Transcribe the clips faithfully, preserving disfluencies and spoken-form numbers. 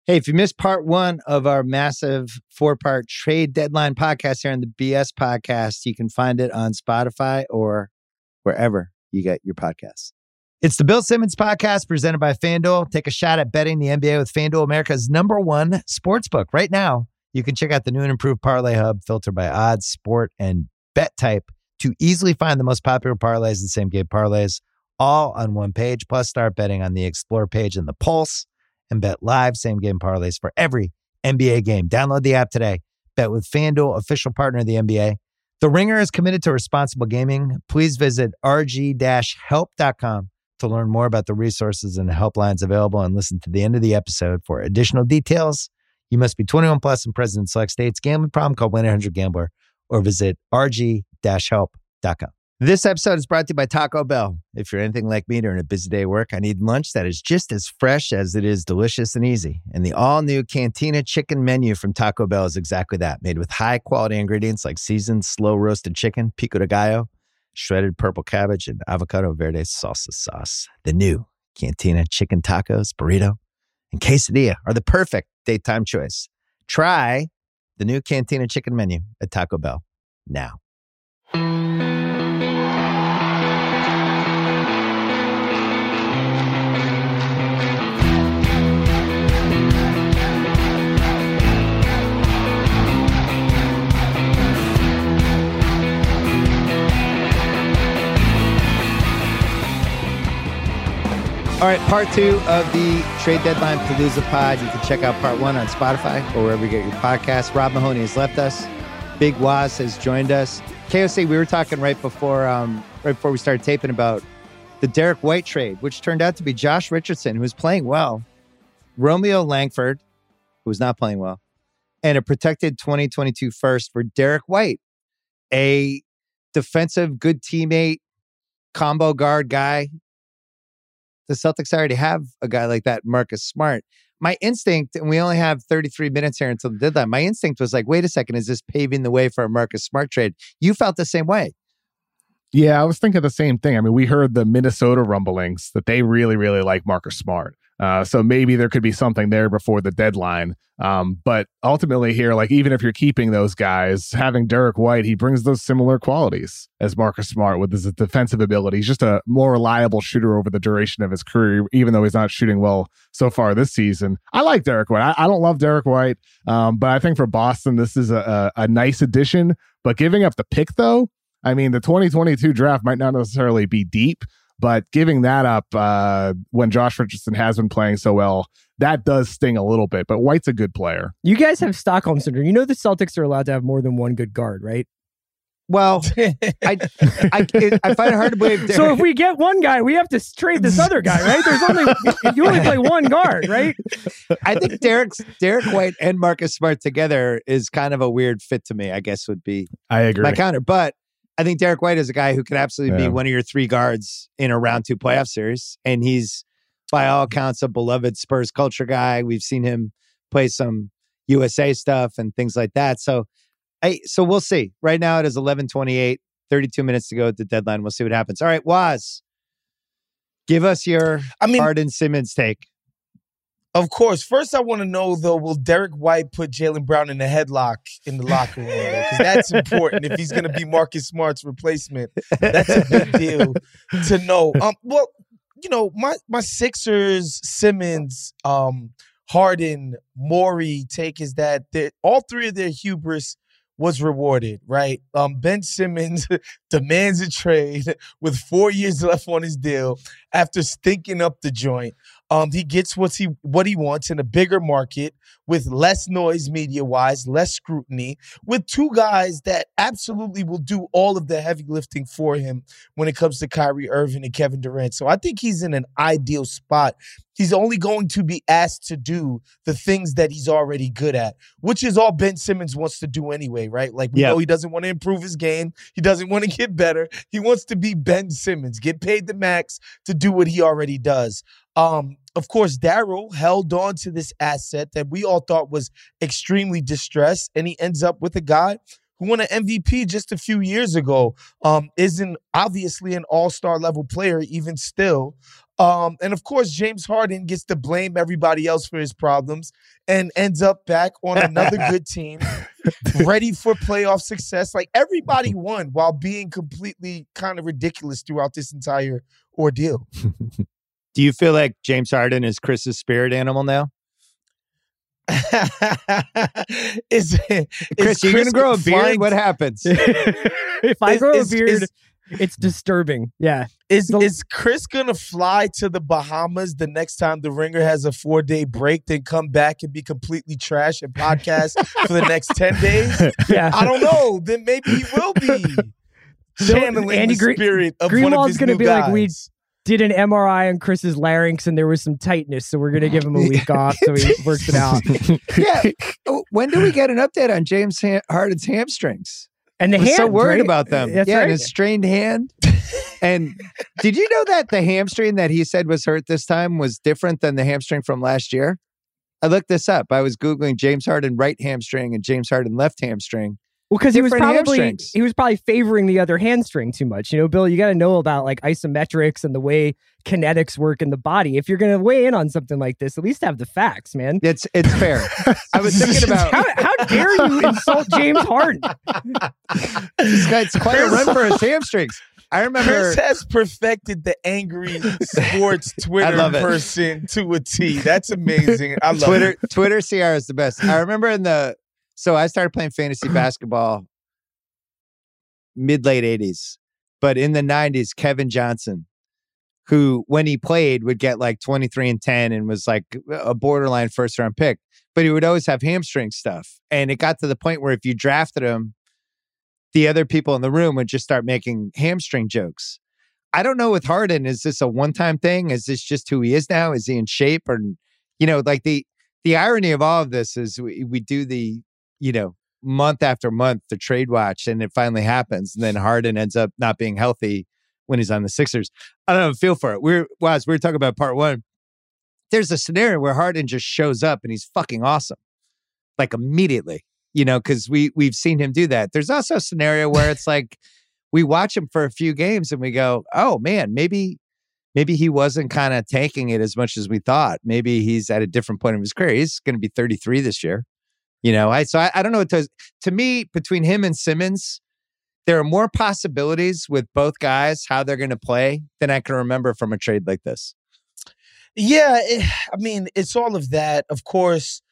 Hey, if you missed part one of our massive four-part trade deadline podcast here on the B S podcast, you can find it on Spotify or wherever you get your podcasts. It's the Bill Simmons podcast presented by FanDuel. Take a shot at betting the N B A with FanDuel, America's number one sportsbook. Right now, you can check out the new and improved Parlay Hub filtered by odds, sport, and bet type to easily find the most popular parlays and same-game parlays all on one page. Plus, start betting on the Explore page and the Pulse and bet live same-game parlays for every N B A game. Download the app today. Bet with FanDuel, official partner of the N B A. The Ringer is committed to responsible gaming. Please visit r g dash help dot com to learn more about the resources and helplines available and listen to the end of the episode for additional details. You must be twenty-one plus and present in select states. Gambling problem? Call one eight hundred gambler or visit r g dash help dot com. This episode is brought to you by Taco Bell. If you're anything like me during a busy day at work, I need lunch that is just as fresh as it is delicious and easy. And the all-new Cantina Chicken menu from Taco Bell is exactly that, made with high-quality ingredients like seasoned, slow-roasted chicken, pico de gallo, shredded purple cabbage, and avocado verde salsa sauce. The new Cantina Chicken Tacos, burrito, and quesadilla are the perfect daytime choice. Try the new Cantina Chicken menu at Taco Bell now. All right, part two of the Trade Deadline Palooza pod. You can check out part one on Spotify or wherever you get your podcasts. Rob Mahoney has left us. Big Waz has joined us. K O C, we were talking right before um, right before we started taping about the Derek White trade, which turned out to be Josh Richardson, who was playing well, Romeo Langford, who was not playing well, and a protected twenty twenty-two first for Derek White, a defensive, good teammate, combo guard guy. The Celtics already have a guy like that, Marcus Smart. My instinct, and we only have thirty-three minutes here until the deadline, my instinct was like, wait a second, is this paving the way for a Marcus Smart trade? You felt the same way. Yeah, I was thinking the same thing. I mean, we heard the Minnesota rumblings that they really, really like Marcus Smart. Uh, so maybe there could be something there before the deadline. Um, but ultimately here, like, even if you're keeping those guys, having Derek White, he brings those similar qualities as Marcus Smart with his defensive ability. He's just a more reliable shooter over the duration of his career, even though he's not shooting well so far this season. I like Derek White. I, I don't love Derek White, um, but I think for Boston, this is a, a, a nice addition. But giving up the pick, though, I mean, the twenty twenty-two draft might not necessarily be deep, but giving that up uh, when Josh Richardson has been playing so well, that does sting a little bit. But White's a good player. You guys have Stockholm Syndrome. You know the Celtics are allowed to have more than one good guard, right? Well, I, I, I find it hard to believe. Derek. So if we get one guy, we have to trade this other guy, right? There's only you only play one guard, right? I think Derek's Derek White and Marcus Smart together is kind of a weird fit to me, I guess would be I agree. my counter. But I think Derek White is a guy who could absolutely yeah. be one of your three guards in a round two playoff series. And he's, by all accounts, a beloved Spurs culture guy. We've seen him play some U S A stuff and things like that. So I, so we'll see. Right now it is eleven twenty-eight, thirty-two minutes to go at the deadline. We'll see what happens. All right, Waz, give us your I mean, Harden Simmons take. Of course. First, I want to know, though, will Derek White put Jaylen Brown in a headlock in the locker room? Because that's important if he's going to be Marcus Smart's replacement. That's a big deal to know. Um, well, you know, my, my Sixers, Simmons, um, Harden, Morey take is that all three of their hubris was rewarded, right? Um, Ben Simmons demands a trade with four years left on his deal after stinking up the joint. Um, he gets what he what he wants in a bigger market with less noise media-wise, less scrutiny, with two guys that absolutely will do all of the heavy lifting for him when it comes to Kyrie Irving and Kevin Durant. So I think he's in an ideal spot. He's only going to be asked to do the things that he's already good at, which is all Ben Simmons wants to do anyway, right? Like, we yep. know he doesn't want to improve his game. He doesn't want to get better. He wants to be Ben Simmons, get paid the max to do what he already does. Um, of course, Daryl held on to this asset that we all thought was extremely distressed, and he ends up with a guy who won an M V P just a few years ago, um, isn't obviously an all-star level player even still. Um, and of course, James Harden gets to blame everybody else for his problems and ends up back on another good team, ready for playoff success. Like, everybody won while being completely kind of ridiculous throughout this entire ordeal. Do you feel like James Harden is Chris's spirit animal now? is, is Chris, you're going to grow a beard? flying- What happens? If I Is- grow is- a beard, is- it's disturbing. Yeah. Is The- is Chris gonna fly to the Bahamas the next time the Ringer has a four day break, then come back and be completely trash and podcast for the next ten days? Yeah. I don't know. Then maybe he will be channeling Andy the Gre- spirit of one of Greenwald's his gonna new be guys. like, we did an M R I on Chris's larynx and there was some tightness, so we're gonna give him a week off so he works it out. Yeah. Oh, when do we get an update on James ha- Harden's hamstrings? And the We're hand, so worried right? about them. That's yeah, right. and his strained hand. And did you know that the hamstring that he said was hurt this time was different than the hamstring from last year? I looked this up. I was Googling James Harden right hamstring and James Harden left hamstring. Well, because he was Different probably hamstrings. he was probably favoring the other hamstring too much. You know, Bill, you got to know about like isometrics and the way kinetics work in the body. If you're going to weigh in on something like this, at least have the facts, man. It's it's fair. I was thinking about How, how dare you insult James Harden? this guy's quite a run for his hamstrings. I remember Chris has perfected the angry sports Twitter love it. person to a T. That's amazing. I love Twitter it. Twitter C R is the best. I remember in the so I started playing fantasy basketball mid late eighties, but in the nineties, Kevin Johnson, who when he played would get like twenty-three and ten and was like a borderline first round pick, but he would always have hamstring stuff, and it got to the point where if you drafted him, the other people in the room would just start making hamstring jokes. I don't know with Harden, is this a one-time thing? Is this just who he is now? Is he in shape? Or, you know, like the the irony of all of this is we, we do the, you know, month after month, the trade watch, and it finally happens. And then Harden ends up not being healthy when he's on the Sixers. I don't know, feel for it. We're, well, as we were talking about part one, there's a scenario where Harden just shows up and he's fucking awesome. Like immediately. You know, because we we've seen him do that. There's also a scenario where it's like we watch him for a few games and we go, "Oh man, maybe maybe he wasn't kind of tanking it as much as we thought. Maybe he's at a different point of his career. He's going to be thirty-three this year." You know, I so I, I don't know what to to me between him and Simmons, there are more possibilities with both guys how they're going to play than I can remember from a trade like this. Yeah, it, I mean, it's all of that. Of course,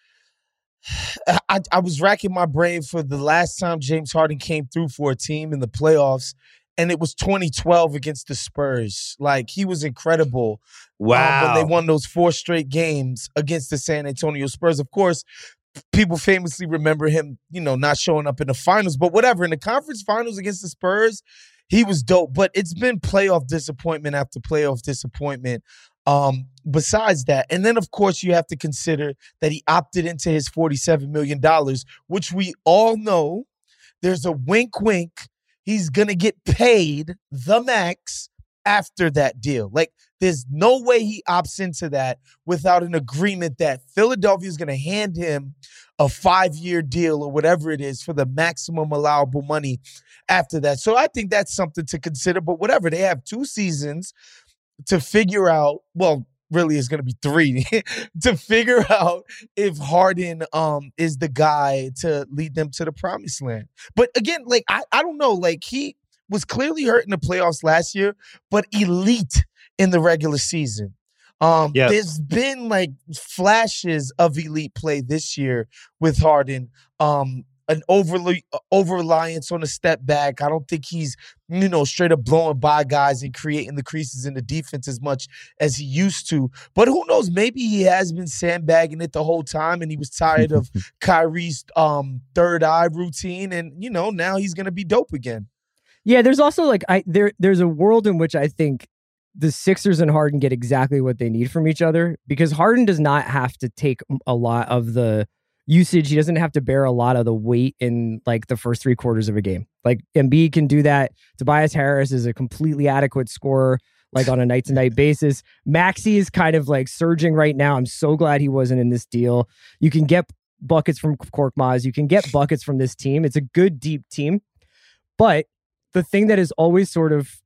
I, I was racking my brain for the last time James Harden came through for a team in the playoffs, and it was twenty twelve against the Spurs. Like, he was incredible. Wow. um, when they won those four straight games against the San Antonio Spurs. Of course, people famously remember him, you know, not showing up in the finals, but whatever. In the conference finals against the Spurs, he was dope. But it's been playoff disappointment after playoff disappointment. Um, besides that, and then of course you have to consider that he opted into his forty-seven million dollars, which we all know there's a wink wink. He's going to get paid the max after that deal. Like, there's no way he opts into that without an agreement that Philadelphia is going to hand him a five-year deal or whatever it is for the maximum allowable money after that. So I think that's something to consider. But whatever, they have two seasons to figure out, well, really it's going to be three, to figure out if Harden um is the guy to lead them to the promised land. But again, like, I, I don't know, like, he was clearly hurt in the playoffs last year, but elite in the regular season. Um, Yes. There's been like flashes of elite play this year with Harden. Um, an overly uh, over reliance on a step back. I don't think he's, you know, straight up blowing by guys and creating the creases in the defense as much as he used to. But who knows? Maybe he has been sandbagging it the whole time, and he was tired of Kyrie's um, third eye routine, and you know, now he's gonna be dope again. Yeah, there's also like I there there's a world in which I think the Sixers and Harden get exactly what they need from each other, because Harden does not have to take a lot of the usage. He doesn't have to bear a lot of the weight in like the first three quarters of a game. Like, Embiid can do that. Tobias Harris is a completely adequate scorer, like on a night to night basis. Maxey is kind of like surging right now. I'm so glad he wasn't in this deal. You can get buckets from Korkmaz. You can get buckets from this team. It's a good, deep team. But the thing that is always sort of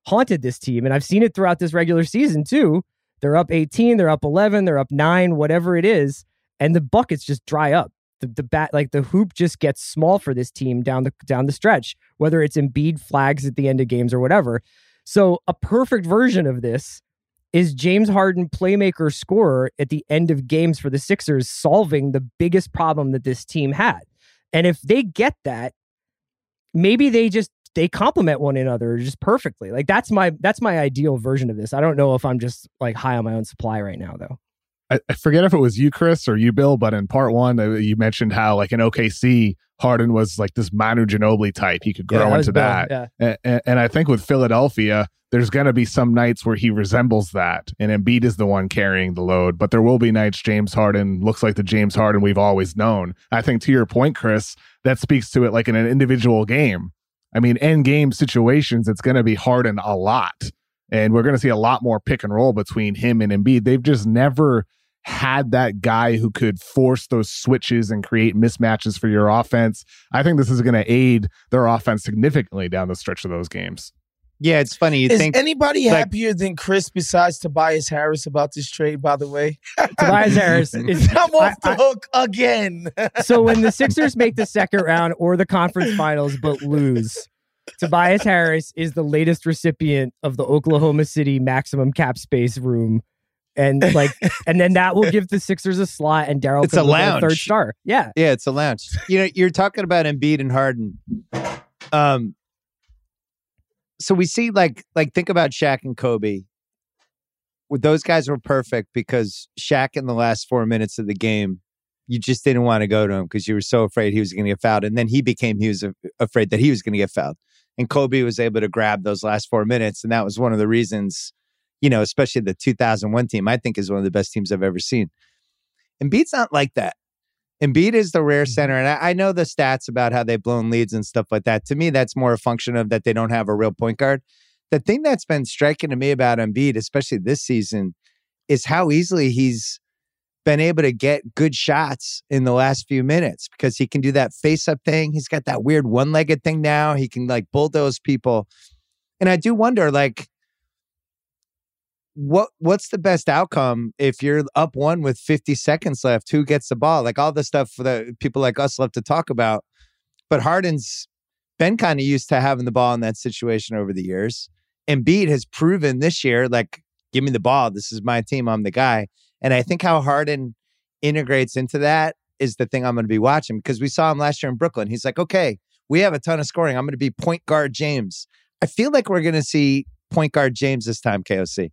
haunted this team. And I've seen it throughout this regular season too. They're up eighteen, they're up eleven, they're up nine, whatever it is. And the buckets just dry up. The, the bat, like the hoop just gets small for this team down the down the stretch, whether it's Embiid flags at the end of games or whatever. So a perfect version of this is James Harden, playmaker, scorer at the end of games for the Sixers, solving the biggest problem that this team had. And if they get that, maybe they just they complement one another just perfectly. Like that's my that's my ideal version of this. I don't know if I'm just like high on my own supply right now, though. I, I forget if it was you, Chris, or you, Bill, but in part one, uh, you mentioned how, like, in O K C, Harden was like this Manu Ginobili type. He could grow Yeah, that into was Bill, that. yeah. And, and, and I think with Philadelphia, there's going to be some nights where he resembles that, and Embiid is the one carrying the load. But there will be nights James Harden looks like the James Harden we've always known. I think to your point, Chris, that speaks to it like in an individual game. I mean, end game situations, it's going to be Harden a lot. And we're going to see a lot more pick and roll between him and Embiid. They've just never had that guy who could force those switches and create mismatches for your offense. I think this is going to aid their offense significantly down the stretch of those games. Yeah, it's funny. You Is think anybody like- happier than Chris besides Tobias Harris about this trade, by the way? Tobias Harris is I'm off I- the hook again. So when the Sixers make the second round or the conference finals but lose, Tobias Harris is the latest recipient of the Oklahoma City maximum cap space room. And like, and then that will give the Sixers a slot, and Daryl It's could a look at lounge. third star. Yeah. Yeah, it's a lounge. You know, you're talking about Embiid and Harden. Um, so we see like like think about Shaq and Kobe. Well, those guys were perfect because Shaq in the last four minutes of the game, you just didn't want to go to him because you were so afraid he was going to get fouled, and then he became he was a- afraid that he was going to get fouled, and Kobe was able to grab those last four minutes, and that was one of the reasons. You know, especially the two thousand one team, I think is one of the best teams I've ever seen. Embiid's not like that. Embiid is the rare center. And I, I know the stats about how they've blown leads and stuff like that. To me, that's more a function of that they don't have a real point guard. The thing that's been striking to me about Embiid, especially this season, is how easily he's been able to get good shots in the last few minutes because he can do that face-up thing. He's got that weird one-legged thing now. He can like bulldoze people. And I do wonder, like, What what's the best outcome if you're up one with fifty seconds left? Who gets the ball? Like all the stuff that people like us love to talk about. But Harden's been kind of used to having the ball in that situation over the years. Embiid has proven this year, like, give me the ball. This is my team. I'm the guy. And I think how Harden integrates into that is the thing I'm going to be watching because we saw him last year in Brooklyn. He's like, okay, we have a ton of scoring. I'm going to be point guard James. I feel like we're going to see point guard James this time, K O C.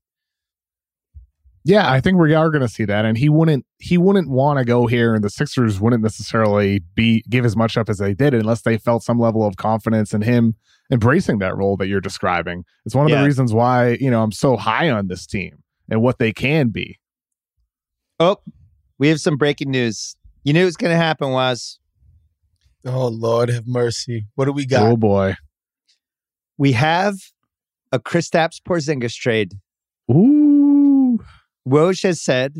Yeah, I think we are going to see that, and he wouldn't he wouldn't want to go here, and the Sixers wouldn't necessarily be give as much up as they did unless they felt some level of confidence in him embracing that role that you're describing. It's one of Yeah. the reasons why, you know, I'm so high on this team and what they can be. Oh, we have some breaking news. You knew it was going to happen, was Oh, Lord have mercy. What do we got? Oh boy, we have a Kristaps Porzingis trade. ooh, Woj has said,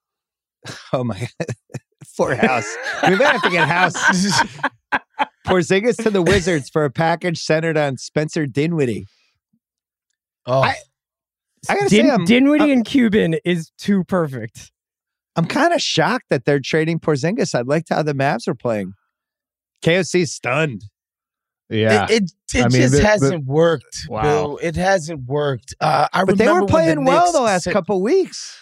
oh my God, for House. We might have to get House. Porzingis to the Wizards for a package centered on Spencer Dinwiddie. Oh, I- I gotta Din- say, I'm, Dinwiddie I'm, and Cuban is too perfect. I'm kind of shocked that they're trading Porzingis. I liked how the Mavs were playing. K O C's stunned. yeah. It it, it I mean, just the- the- hasn't worked, Wow. Bill. It hasn't worked. Uh, I But they remember were playing when the well Knicks the last said- couple weeks.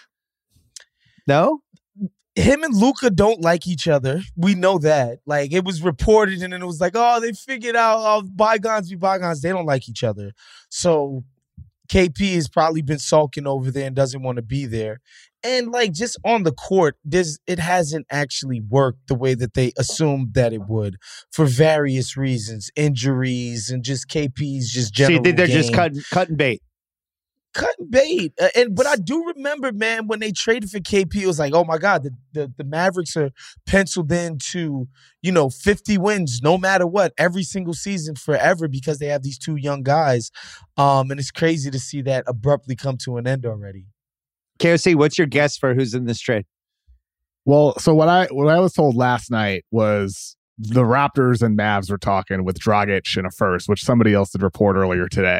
No? Him and Luca don't like each other. We know that. Like, it was reported, and then it was like, oh, they figured out, oh, bygones be bygones. They don't like each other. So K P has probably been sulking over there and doesn't want to be there. And like just on the court, there's it hasn't actually worked the way that they assumed that it would for various reasons, injuries and just K P's just So general. you think they're just game. cutting, cutting bait? Cutting bait. Uh, and but I do remember, man, when they traded for K P, it was like, oh my God, the, the, the Mavericks are penciled in to, you know, fifty wins no matter what, every single season forever because they have these two young guys. Um, and it's crazy to see that abruptly come to an end already. K O C, what's your guess for who's in this trade? Well, so what I what I was told last night was the Raptors and Mavs were talking with Dragic in a first, which somebody else did report earlier today.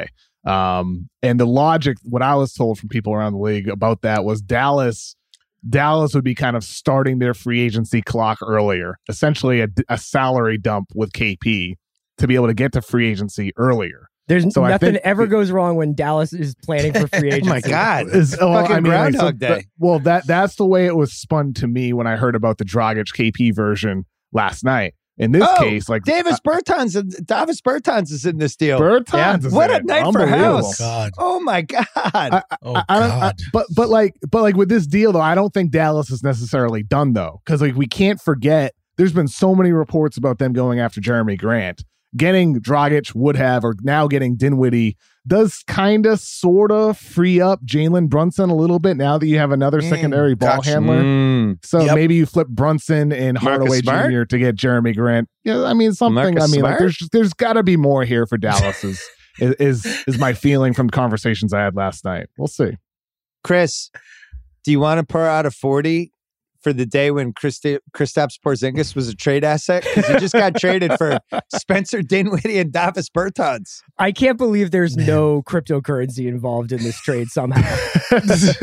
Um, and the logic, what I was told from people around the league about that was Dallas, Dallas would be kind of starting their free agency clock earlier, essentially a, a salary dump with K P to be able to get to free agency earlier. There's so nothing think, ever goes wrong when Dallas is planning for free agency. Oh my God. It's well, fucking I mean, Groundhog like, so, Day. Well, that that's the way it was spun to me when I heard about the Dragic K P version last night. In this oh, case, like Davis uh, Bertans, Davis Bertans is in this deal. Bertans, yeah. is what in a it. night for House! Oh, oh my God! I, I, oh I, I God! I, but but like but like with this deal though, I don't think Dallas is necessarily done though, because like we can't forget there's been so many reports about them going after Jeremy Grant. Getting Dragic would have, or now getting Dinwiddie does kind of sort of free up Jalen Brunson a little bit now that you have another mm, secondary ball gotcha. handler. Mm. So yep. maybe you flip Brunson and Hardaway Smart? Junior to get Jeremy Grant. Yeah, I mean something. Marcus I mean, like, there's there's got to be more here for Dallas. Is, is is is my feeling from conversations I had last night. We'll see. Chris, do you want to pour out a forty for the day when Christi- Kristaps Porzingis was a trade asset? Because he just got traded for Spencer Dinwiddie and Davis Bertans. I can't believe there's Man. no cryptocurrency involved in this trade somehow. yeah,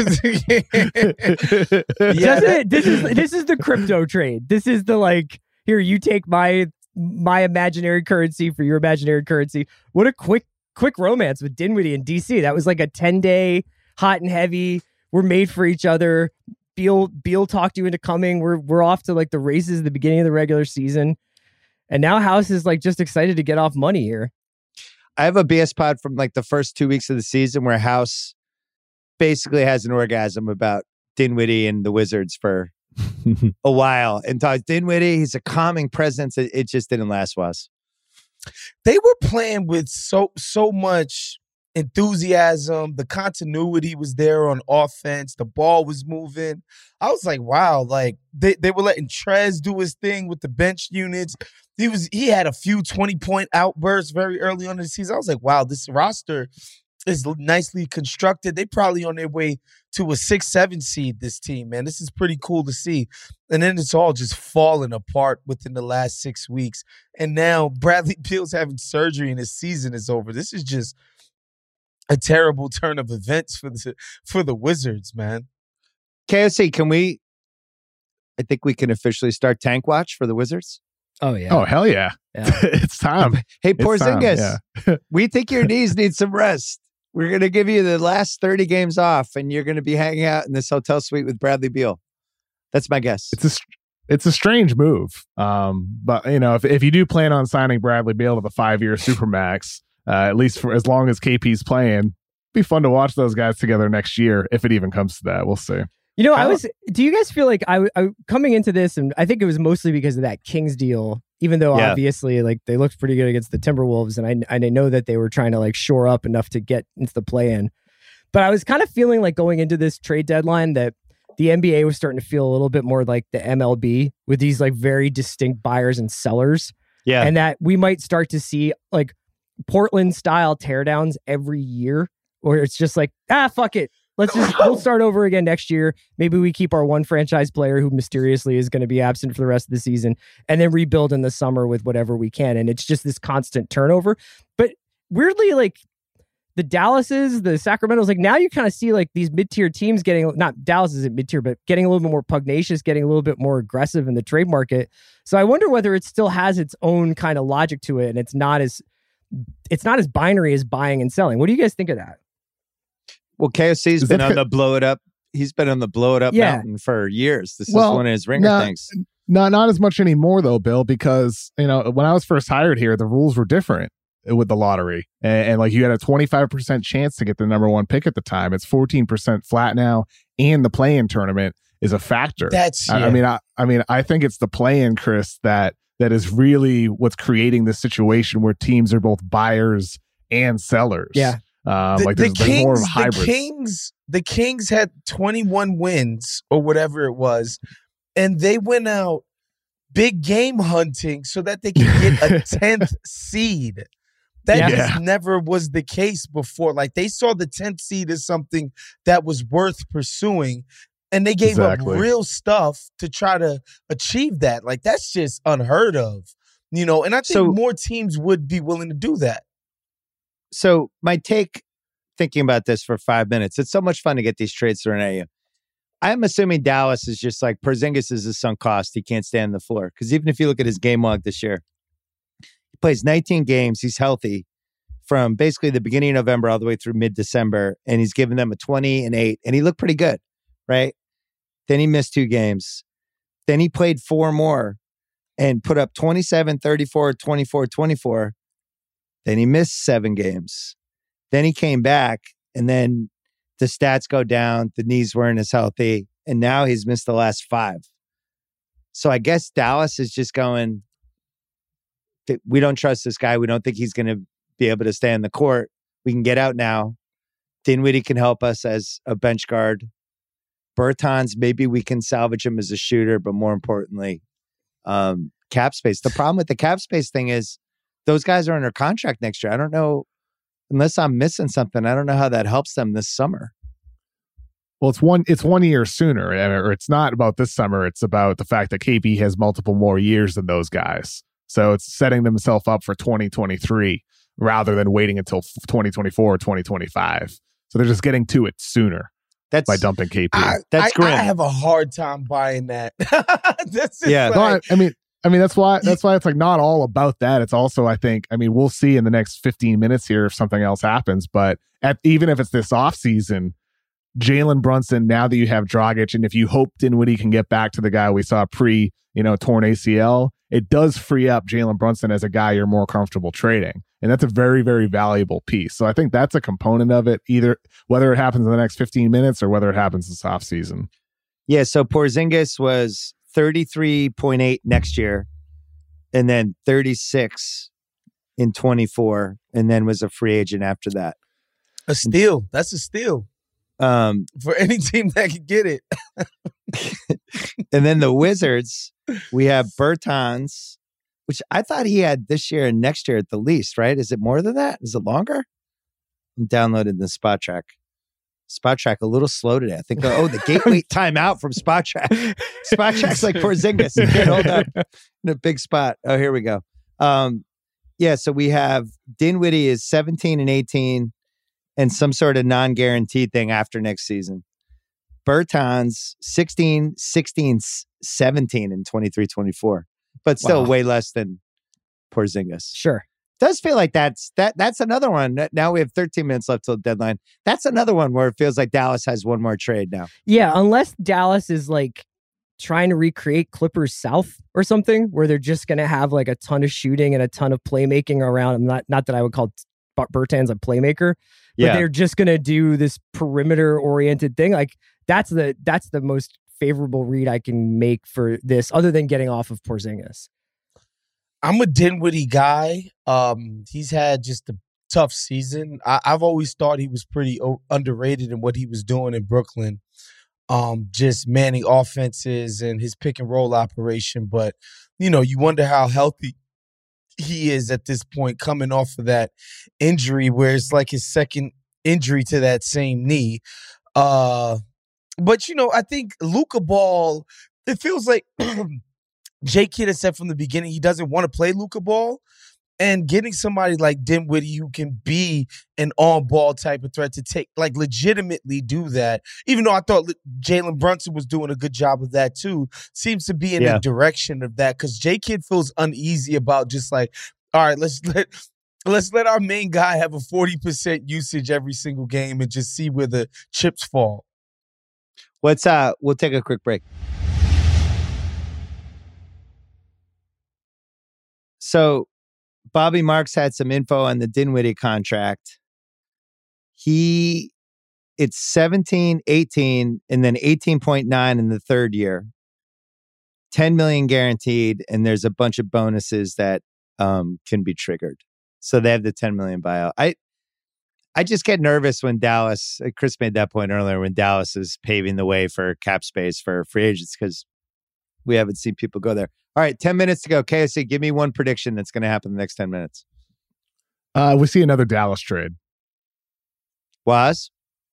that- this is this is the crypto trade. This is the like, here, you take my my imaginary currency for your imaginary currency. What a quick quick romance with Dinwiddie and D C. That was like a ten day hot and heavy. We're made for each other. Beal Beal talked you into coming. We're we're off to like the races at the beginning of the regular season, and now House is like just excited to get off money here. I have a B S pod from like the first two weeks of the season where House basically has an orgasm about Dinwiddie and the Wizards for a while, and talks Dinwiddie. He's a calming presence. It, it just didn't last, was. They were playing with so so much enthusiasm. The continuity was there on offense. The ball was moving. I was like, wow, like they, they were letting Trez do his thing with the bench units. He was he had a few twenty-point outbursts very early on in the season. I was like, wow, this roster is nicely constructed. They probably on their way to a six, seven seed, this team, man. This is pretty cool to see. And then it's all just falling apart within the last six weeks. And now Bradley Beal's having surgery and his season is over. This is just a terrible turn of events for the for the Wizards, man. K O C, can we? I think we can officially start Tank Watch for the Wizards. Oh yeah! Oh hell yeah! yeah. It's time. Hey Porzingis, yeah. we think your knees need some rest. We're gonna give you the last thirty games off, and you're gonna be hanging out in this hotel suite with Bradley Beal. That's my guess. It's a it's a strange move, um, but you know if if you do plan on signing Bradley Beal to the five year supermax. Uh, at least for as long as K P's playing, be fun to watch those guys together next year if it even comes to that. We'll see. You know, I was. Do you guys feel like I, I coming into this, and I think it was mostly because of that Kings deal. Even though yeah. obviously, like they looked pretty good against the Timberwolves, and I and I know that they were trying to like shore up enough to get into the play-in. But I was kind of feeling like going into this trade deadline that the N B A was starting to feel a little bit more like the M L B with these like very distinct buyers and sellers. Yeah, and that we might start to see like Portland style teardowns every year, or it's just like, ah, fuck it. Let's just, we'll start over again next year. Maybe we keep our one franchise player who mysteriously is going to be absent for the rest of the season and then rebuild in the summer with whatever we can. And it's just this constant turnover. But weirdly, like the Dallases, the Sacramento's, like now you kind of see like these mid-tier teams getting, not Dallas isn't mid-tier, but getting a little bit more pugnacious, getting a little bit more aggressive in the trade market. So I wonder whether it still has its own kind of logic to it and it's not as, it's not as binary as buying and selling. What do you guys think of that? Well, K O C's been on the blow it up. He's been on the blow it up yeah. mountain for years. This well, is one of his ringer not, things. No, not as much anymore though, Bill, because you know when I was first hired here, the rules were different with the lottery, and, and like you had a twenty-five percent chance to get the number one pick at the time. It's fourteen percent flat now, and the play-in tournament is a factor. That's I, yeah. I mean, I, I mean, I think it's the play-in, Chris, that. That is really what's creating this situation where teams are both buyers and sellers. Yeah. Um, the, like the there's, Kings, there's more of hybrids. The Kings, the Kings had twenty-one wins or whatever it was, and they went out big game hunting so that they could get a tenth seed. That yeah. just never was the case before. Like they saw the tenth seed as something that was worth pursuing. And they gave exactly. up real stuff to try to achieve that. Like, that's just unheard of, you know? And I think so, more teams would be willing to do that. So my take thinking about this for five minutes. It's so much fun to get these trades thrown at you. I'm assuming Dallas is just like Porzingis is a sunk cost. He can't stand the floor. Because even if you look at his game log this year, he plays nineteen games. He's healthy from basically the beginning of November all the way through mid-December. And he's given them a twenty and eight. And he looked pretty good, right? Then he missed two games. Then he played four more and put up twenty-seven, thirty-four, twenty-four, twenty-four. Then he missed seven games. Then he came back, and then the stats go down. The knees weren't as healthy, and now he's missed the last five. So I guess Dallas is just going, we don't trust this guy. We don't think he's going to be able to stay on the court. We can get out now. Dinwiddie can help us as a bench guard. Bertans, maybe we can salvage him as a shooter, but more importantly, um, cap space. The problem with the cap space thing is those guys are under contract next year. I don't know, unless I'm missing something, I don't know how that helps them this summer. Well, it's one it's one year sooner, or it's not about this summer. It's about the fact that K P has multiple more years than those guys. So it's setting themselves up for twenty twenty-three rather than waiting until twenty twenty-four or twenty twenty-five. So they're just getting to it sooner. That's by dumping K P. I, that's I, grim. I have a hard time buying that. That's yeah. like, no, I, I mean, I mean that's why that's why it's like not all about that. It's also, I think, I mean, we'll see in the next fifteen minutes here if something else happens. But at, even if it's this offseason, Jalen Brunson, now that you have Dragic, and if you hope Dinwiddie can get back to the guy we saw pre, you know, torn A C L, it does free up Jalen Brunson as a guy you're more comfortable trading. And that's a very, very valuable piece. So I think that's a component of it, either whether it happens in the next fifteen minutes or whether it happens this offseason. Yeah, so Porzingis was thirty-three point eight next year, and then thirty-six in twenty-four, and then was a free agent after that. A steal. That's a steal. Um, for any team that could get it. And then the Wizards, we have Bertans, which I thought he had this year and next year at the least, right? Is it more than that? Is it longer? I'm downloading the Spot Track. Spot Track a little slow today. I think, oh, the gateway timeout from Spot Track. Spot Track's like Porzingis. You can't hold up in a big spot. Oh, here we go. Um, yeah, so we have Dinwiddie is seventeen and eighteen and some sort of non-guaranteed thing after next season. Bertans, sixteen, sixteen, seventeen in twenty-three twenty-four, but still wow. way less than Porzingis. Sure. Does feel like that's that that's another one. Now we have thirteen minutes left till the deadline. That's another one where it feels like Dallas has one more trade now. Yeah, unless Dallas is like trying to recreate Clippers South or something, where they're just going to have like a ton of shooting and a ton of playmaking around. Not not that I would call Bertans a playmaker, but yeah. they're just going to do this perimeter oriented thing. Like that's the that's the most favorable read I can make for this, other than getting off of Porzingis. I'm a Dinwiddie guy. Um, he's had just a tough season. I, I've always thought he was pretty o- underrated in what he was doing in Brooklyn, um, just manning offenses and his pick and roll operation. But, you know, you wonder how healthy he is at this point, coming off of that injury where it's like his second injury to that same knee. Uh, but, you know, I think Luka Ball, it feels like Jay Kidd has said from the beginning he doesn't want to play Luka Ball, and getting somebody like Dinwiddie who can be an on-ball type of threat to take, like, legitimately do that, even though I thought Jalen Brunson was doing a good job of that too, seems to be in yeah. the direction of that, because Jay Kidd feels uneasy about just like, all right, let's let let's let our main guy have a forty percent usage every single game and just see where the chips fall. Let's uh, we'll take a quick break. So Bobby Marks had some info on the Dinwiddie contract. He, it's seventeen, eighteen, and then eighteen point nine in the third year. ten million guaranteed, and there's a bunch of bonuses that um, can be triggered. So they have the ten million buyout. I I just get nervous when Dallas, Chris made that point earlier, when Dallas is paving the way for cap space for free agents, because we haven't seen people go there. All right, ten minutes to go. K S C, give me one prediction that's going to happen in the next ten minutes. Uh, we see another Dallas trade. Was?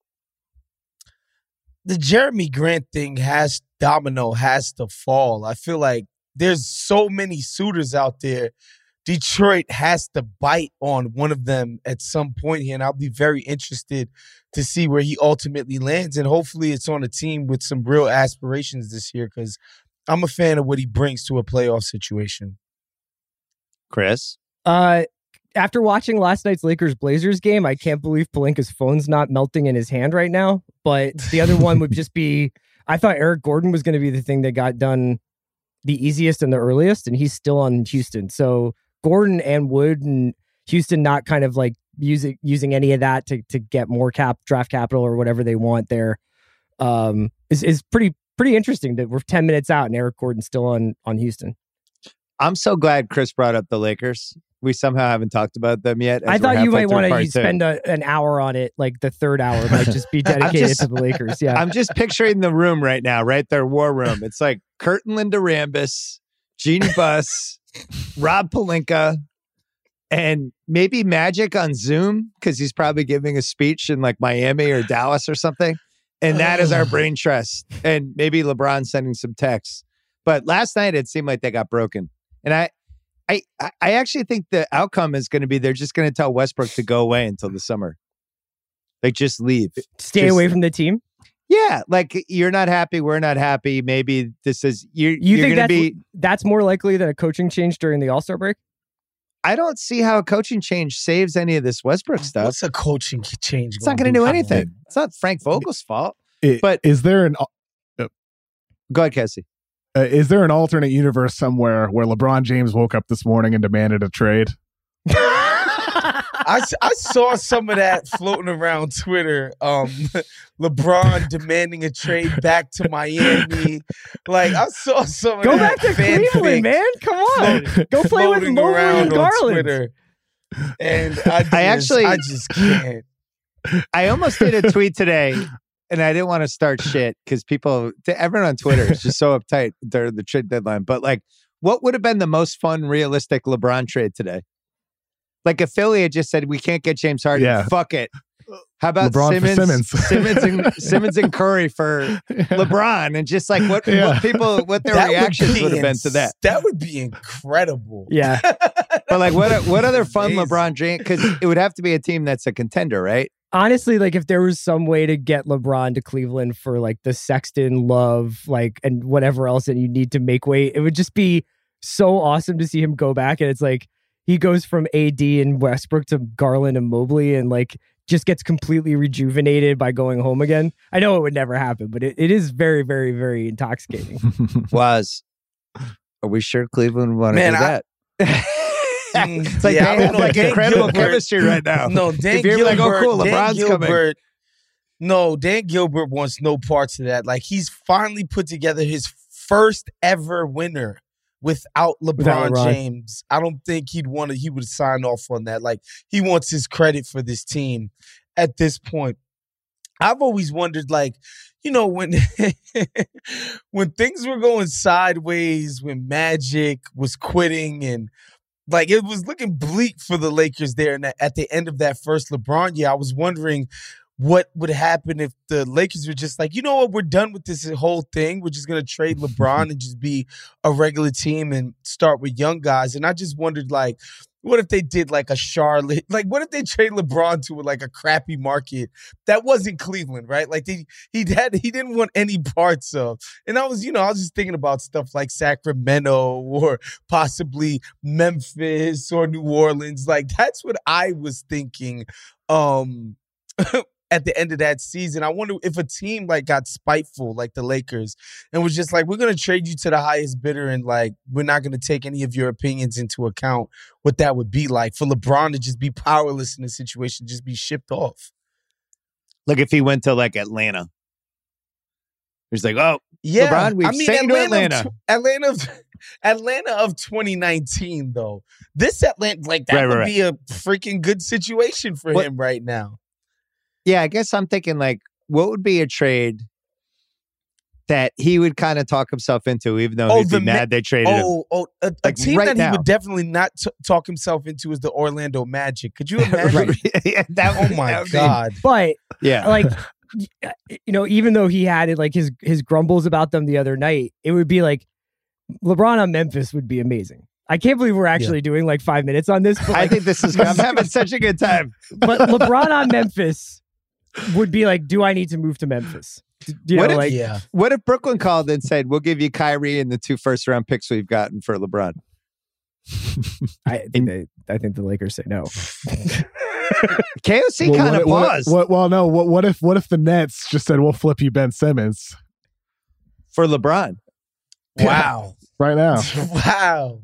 The Jeremy Grant thing has, domino has to fall. I feel like there's so many suitors out there Detroit has to bite on one of them at some point here, and I'll be very interested to see where he ultimately lands. And hopefully it's on a team with some real aspirations this year, because I'm a fan of what he brings to a playoff situation. Chris? Uh, after watching last night's Lakers-Blazers game, I can't believe Pelinka's phone's not melting in his hand right now. But the other one would just be, I thought Eric Gordon was going to be the thing that got done the easiest and the earliest, and he's still on Houston. So Gordon and Wood and Houston not kind of like using using any of that to to get more cap draft capital or whatever they want there um, is is pretty pretty interesting that we're ten minutes out and Eric Gordon's still on on Houston. I'm so glad Chris brought up the Lakers. We somehow haven't talked about them yet. I thought you might want to spend a, an hour on it. Like the third hour might just be dedicated just, to the Lakers. Yeah, I'm just picturing the room right now, right? Their war room. It's like Kurt and Linda Rambis, Jeannie Buss, Rob Pelinka, and maybe Magic on Zoom because he's probably giving a speech in like Miami or Dallas or something. And that is our brain trust. And maybe LeBron sending some texts. But last night it seemed like they got broken. And I, I, I actually think the outcome is going to be they're just going to tell Westbrook to go away until the summer. Like just leave. Stay just, away from the team? Yeah, like you're not happy, we're not happy. Maybe this is you're. You you're think gonna that's, be? That's more likely than a coaching change during the All-Star break? I don't see how a coaching change saves any of this Westbrook stuff. What's a coaching change? It's not going to do anything. It's not Frank Vogel's fault. It, but is there an? Uh, go ahead, Cassie. Uh, is there an alternate universe somewhere where LeBron James woke up this morning and demanded a trade? I, I saw some of that floating around Twitter. Um, LeBron demanding a trade back to Miami. Like I saw some of Go that. Go back to Cleveland, man. Come on. Float, Go play with Mobley and Garland. Twitter. And I, just, I actually, I just can't. I almost did a tweet today, and I didn't want to start shit because people, everyone on Twitter is just so uptight during the trade deadline. But like, what would have been the most fun, realistic LeBron trade today? Like a Philly had just said, we can't get James Harden. Yeah. Fuck it. How about LeBron Simmons, Simmons. Simmons, and, Simmons and Curry for LeBron, and just like what, yeah. what people, what their that reactions would, would have been to that. That would be incredible. Yeah. But like, what what other fun LeBron James? Because it would have to be a team that's a contender, right? Honestly, like if there was some way to get LeBron to Cleveland for like the Sexton, Love, like and whatever else that you need to make weight, it would just be so awesome to see him go back. And it's like he goes from A D and Westbrook to Garland and Mobley, and like just gets completely rejuvenated by going home again. I know it would never happen, but it, it is very, very, very intoxicating. Was are we sure Cleveland would want to do I, that? It's like yeah, they have like Dan incredible Gilbert, chemistry right now. No, Dan if you're Gilbert, like, oh cool, Dan LeBron's Gilbert, coming. No, Dan Gilbert wants no parts of that. Like he's finally put together his first ever winner without LeBron Without LeBron. James. I don't think he'd want to, he would sign off on that. Like he wants his credit for this team at this point. I've always wondered, like, you know, when when things were going sideways, when Magic was quitting and like it was looking bleak for the Lakers there and at the end of that first LeBron year, I was wondering what would happen if the Lakers were just like, you know what, we're done with this whole thing. We're just going to trade LeBron and just be a regular team and start with young guys. And I just wondered, like, what if they did like a Charlotte? Like, what if they trade LeBron to like a crappy market that wasn't Cleveland, right? Like they, he had, he didn't want any parts of. And I was, you know, I was just thinking about stuff like Sacramento or possibly Memphis or New Orleans. Like that's what I was thinking. Um, At the end of that season, I wonder if a team like got spiteful like the Lakers and was just like, we're going to trade you to the highest bidder and like, we're not going to take any of your opinions into account, what that would be like for LeBron to just be powerless in a situation, just be shipped off. Like if he went to like Atlanta. He's like, oh, yeah, LeBron, we've I mean, sent you to Atlanta. Atlanta. Of, Atlanta, of, Atlanta of twenty nineteen, though. This Atlanta, like that right, would right, be a freaking good situation for what, him right now. Yeah, I guess I'm thinking like, what would be a trade that he would kind of talk himself into, even though oh, he'd be mad ma- they traded oh, him? Oh, a, a like team right that now. he would definitely not t- talk himself into is the Orlando Magic. Could you imagine? yeah, that would, oh my that would God! Be, but yeah, like you know, even though he had like his his grumbles about them the other night, it would be like LeBron on Memphis would be amazing. I can't believe we're actually yeah. doing like five minutes on this. But like, I think this is. I'm having such a good time. But LeBron on Memphis would be like, do I need to move to Memphis? You what know, if, like, yeah. what if Brooklyn called and said, "We'll give you Kyrie and the two first round picks we've gotten for LeBron"? I think they, I think the Lakers say no. K O C well, kind of paused. What, what, well, no. What, what if what if the Nets just said, "We'll flip you Ben Simmons for LeBron"? Wow. Right now. Wow.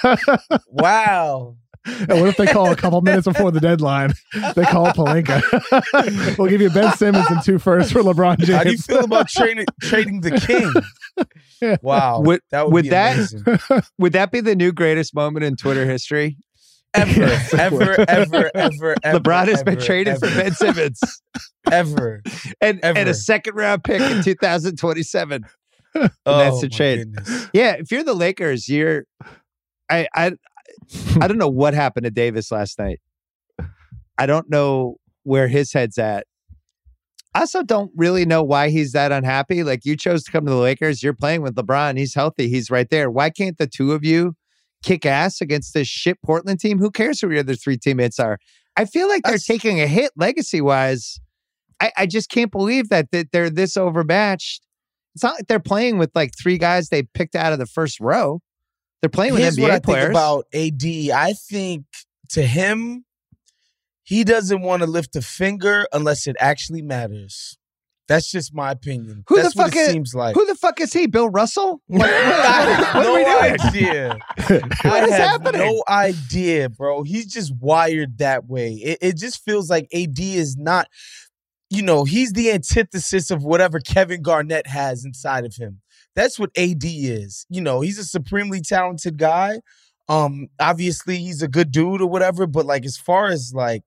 Wow. And what if they call a couple minutes before the deadline? They call Pelinka. We'll give you Ben Simmons and two firsts for LeBron James. How do you feel about trading trading the king? Wow. Would, that would, would be that amazing. Would that be the new greatest moment in Twitter history? Ever, ever, ever, ever, ever. LeBron has ever, been traded ever. for Ben Simmons. Ever. And, ever. and a second round pick in two thousand twenty-seven. Oh, that's the my trade. goodness. Yeah, if you're the Lakers, you're I I I don't know what happened to Davis last night. I don't know where his head's at. I also don't really know why he's that unhappy. Like, you chose to come to the Lakers. You're playing with LeBron. He's healthy. He's right there. Why can't the two of you kick ass against this shit Portland team? Who cares who your other three teammates are? I feel like they're That's... taking a hit legacy-wise. I, I just can't believe that, that they're this overmatched. It's not like they're playing with like three guys they picked out of the first row. They're playing with Here's N B A what I players. think about A D. I think to him, he doesn't want to lift a finger unless it actually matters. That's just my opinion. Who That's the fuck what it is, seems like. Who the fuck is he? Bill Russell? What, I have what no are we doing? idea. What I is have happening? no idea, bro. He's just wired that way. It, it just feels like A D is not, you know, he's the antithesis of whatever Kevin Garnett has inside of him. That's what A D is. You know, he's a supremely talented guy. Um, obviously, he's a good dude or whatever, but like as far as like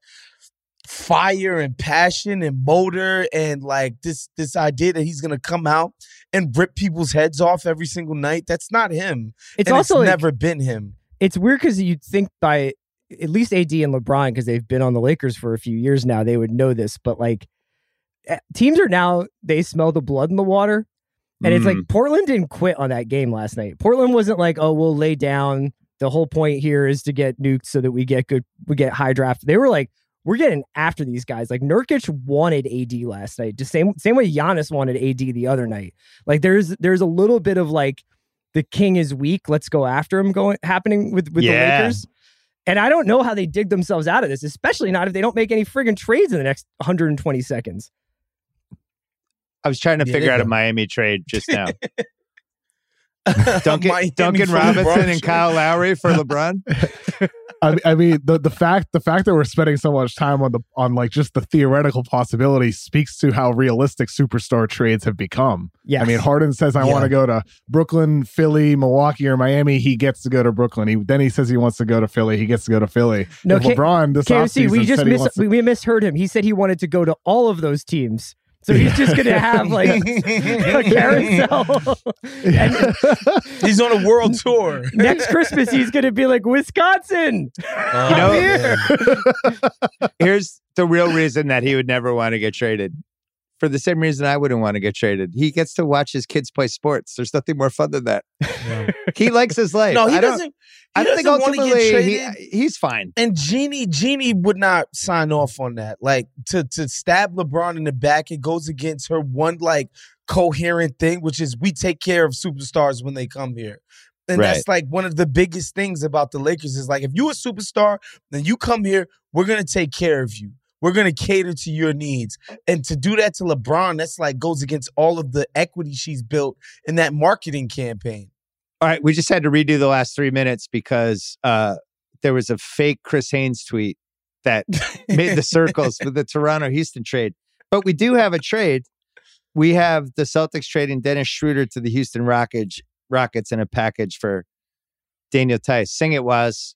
fire and passion and motor and like this this idea that he's gonna come out and rip people's heads off every single night, that's not him. It's and also it's like, never been him. It's weird because you'd think by at least A D and LeBron, because they've been on the Lakers for a few years now, they would know this, but like teams are now, they smell the blood in the water. And mm. it's like Portland didn't quit on that game last night. Portland wasn't like, oh, we'll lay down. The whole point here is to get nuked so that we get good, we get high draft. They were like, we're getting after these guys. Like Nurkic wanted A D last night. Just same same way Giannis wanted A D the other night. Like there's there's a little bit of like the king is weak. Let's go after him going happening with, with yeah. the Lakers. And I don't know how they dig themselves out of this, especially not if they don't make any friggin' trades in the next one hundred twenty seconds. I was trying to yeah, figure out go. a Miami trade just now. Duncan, Miami Duncan Robinson and Kyle Lowry for LeBron. I, I mean, the the fact the fact that we're spending so much time on the on like just the theoretical possibility speaks to how realistic superstar trades have become. Yes. I mean, Harden says, "I yeah. want to go to Brooklyn, Philly, Milwaukee, or Miami." He gets to go to Brooklyn. He then he says he wants to go to Philly. He gets to go to Philly. No, If K- LeBron this K O C, offseason we just said he mis- wants to- we, we misheard him. He said he wanted to go to all of those teams. So he's just going to have like a carousel. And he's on a world tour. next Christmas, he's going to be like, Wisconsin. Oh, You know, man. Here's the real reason that he would never want to get traded. For the same reason I wouldn't want to get traded. He gets to watch his kids play sports. There's nothing more fun than that. Yeah. He likes his life. No, he I don't, doesn't. He I don't doesn't think want to get ultimately traded. he, he's fine. And Jeannie, Jeannie would not sign off on that. Like to to stab LeBron in the back, it goes against her one like coherent thing, which is we take care of superstars when they come here. And Right. that's like one of the biggest things about the Lakers is like if you're a superstar, then you come here, we're gonna take care of you. We're gonna cater to your needs. And to do that to LeBron, that's like goes against all of the equity she's built in that marketing campaign. All right, we just had to redo the last three minutes because uh, there was a fake Chris Haynes tweet that made the circles for the Toronto-Houston trade. But we do have a trade. We have the Celtics trading Dennis Schroeder to the Houston Rockets, Rockets in a package for Daniel Tice. Sing it, was.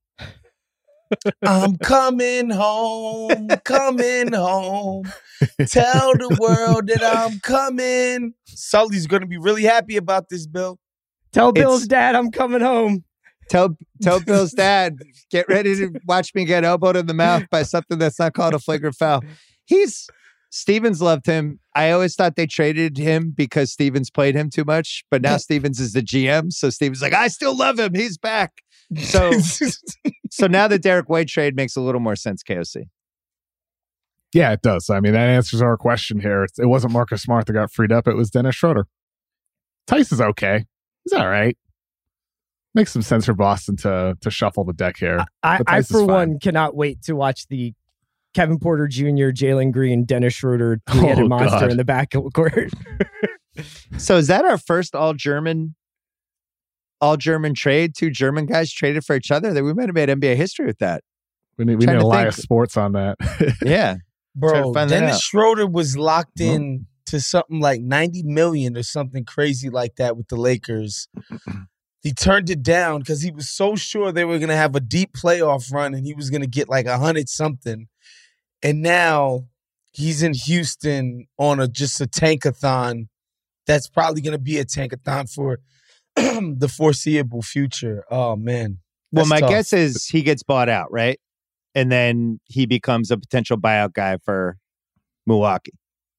I'm coming home, coming home. Tell the world that I'm coming. Sully's going to be really happy about this, Bill. Tell Bill's It's- dad I'm coming home. Tell tell Bill's dad, get ready to watch me get elbowed in the mouth by something that's not called a flagrant foul. He's Stevens loved him. I always thought they traded him because Stevens played him too much, but now Stevens is the G M, so Stevens like, I still love him. He's back. So, so now the Derek White trade makes a little more sense, K O C. Yeah, it does. I mean, that answers our question here. It wasn't Marcus Smart that got freed up. It was Dennis Schroeder. Tice is okay. He's all right. Makes some sense for Boston to to shuffle the deck here. I, I for one, cannot wait to watch the Kevin Porter Junior, Jalen Green, Dennis Schroeder three-headed Oh, monster God. in the backcourt. So is that our first all German, all German trade? Two German guys traded for each other. That we might have made N B A history with that. We need, we Trying need to Elias think. Sports on that. Yeah, Try to Bro, find that Dennis out. Schroeder was locked in to something like ninety million or something crazy like that with the Lakers. He turned it down because he was so sure they were going to have a deep playoff run and he was going to get like a hundred something. And now he's in Houston on a just a tankathon. That's probably going to be a tankathon for the foreseeable future. Oh, man. Well, That's my tough. guess is he gets bought out, right? And then he becomes a potential buyout guy for Milwaukee.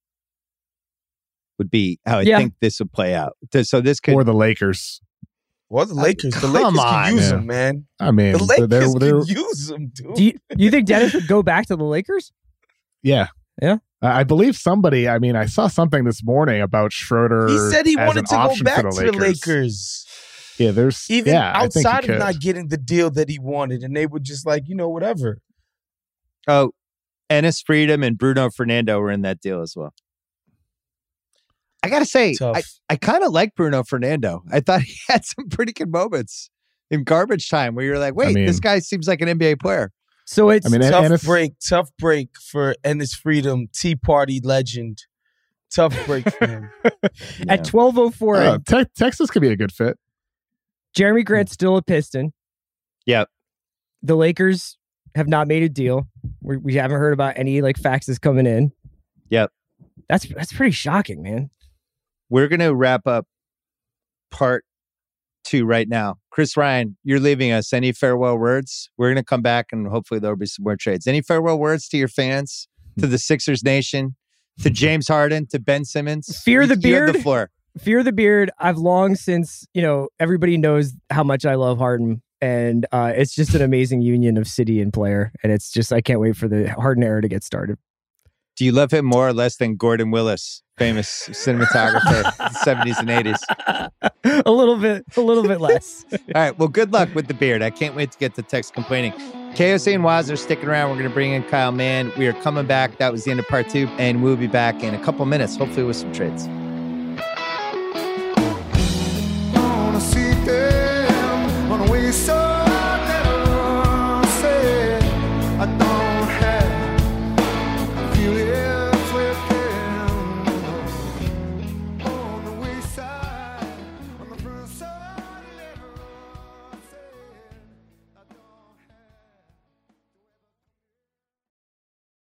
Would be how I Yeah. think this would play out. Th- So this could Or the Lakers. Well, the Lakers. The come Lakers on, can use yeah. him, man. I mean, The Lakers they're, they're, can use him, dude. Do you, you think Dennis would go back to the Lakers? yeah. Yeah. I I believe somebody, I mean, I saw something this morning about Schroeder. He said he as wanted an to go option back for to the Lakers. Yeah, there's Even yeah, I think he outside of could. not getting the deal that he wanted. And they were just like, you know, whatever. Oh, Ennis Freedom and Bruno Fernando were in that deal as well. I gotta say, Tough. I, I kind of like Bruno Fernando. I thought he had some pretty good moments in garbage time where you're like, wait, mean- this guy seems like an N B A player. So it's I mean, tough Ennis, break, tough break for Ennis Freedom, Tea Party legend. Tough break for him. at twelve oh four, uh, Te- Texas could be a good fit. Jeremy Grant's still a Piston. Yep. The Lakers have not made a deal. We, we haven't heard about any like faxes coming in. Yep. That's that's pretty shocking, man. We're gonna wrap up part two right now. Chris Ryan, you're leaving us. Any farewell words? We're gonna come back and hopefully there'll be some more trades. Any farewell words to your fans, to the Sixers Nation, to James Harden, to Ben Simmons? Fear You- the you have beard. the floor. Fear the beard. I've long since, you know, everybody knows how much I love Harden. And uh, it's just an amazing union of city and player. And it's just, I can't wait for the Harden era to get started. Do you love him more or less than Gordon Willis, famous cinematographer of the seventies and eighties? a little bit, a little bit less. All right. Well, good luck with the beard. I can't wait to get the text complaining. K O C and Waz are sticking around. We're going to bring in Kyle Mann. We are coming back. That was the end of part two. And we'll be back in a couple minutes, hopefully with some trades. Wanna see them on a way so